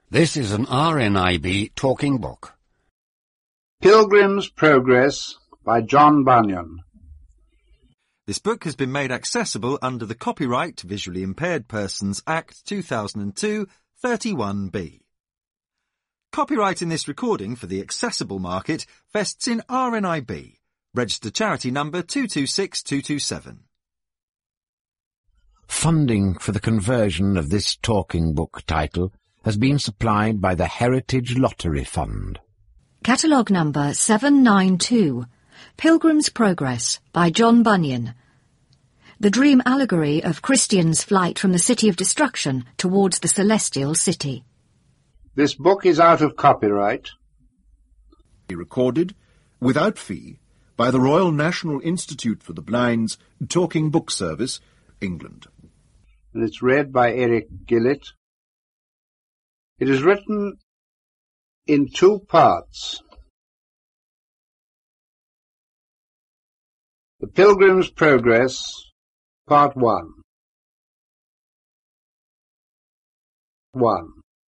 This is an RNIB talking book. Pilgrim's Progress by John Bunyan. This book has been made accessible under the Copyright to Visually Impaired Persons Act 2002, 31B. Copyright in this recording for the accessible market vests in RNIB, registered charity number 226227. Funding for the conversion of this talking book title has been supplied by the Heritage Lottery Fund. Catalogue number 792, Pilgrim's Progress by John Bunyan. The dream allegory of Christian's flight from the city of destruction towards the celestial city. This book is out of copyright. Recorded, without fee, by the Royal National Institute for the Blind's Talking Book Service, England. And it's read by Eric Gillett. It is written in two parts. The Pilgrim's Progress, Part 1. 1.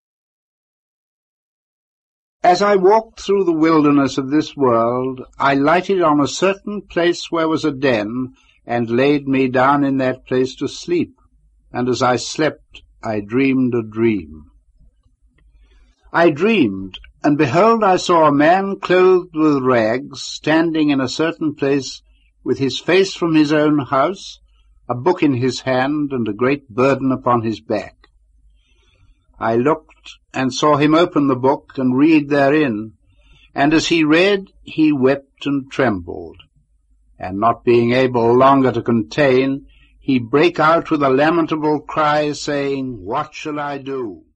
As I walked through the wilderness of this world, I lighted on a certain place where was a den, and laid me down in that place to sleep. And as I slept, I dreamed a dream. I dreamed, and behold, I saw a man clothed with rags, standing in a certain place, with his face from his own house, a book in his hand, and a great burden upon his back. I looked, and saw him open the book, and read therein, and as he read, he wept and trembled. And not being able longer to contain, he brake out with a lamentable cry, saying, What shall I do?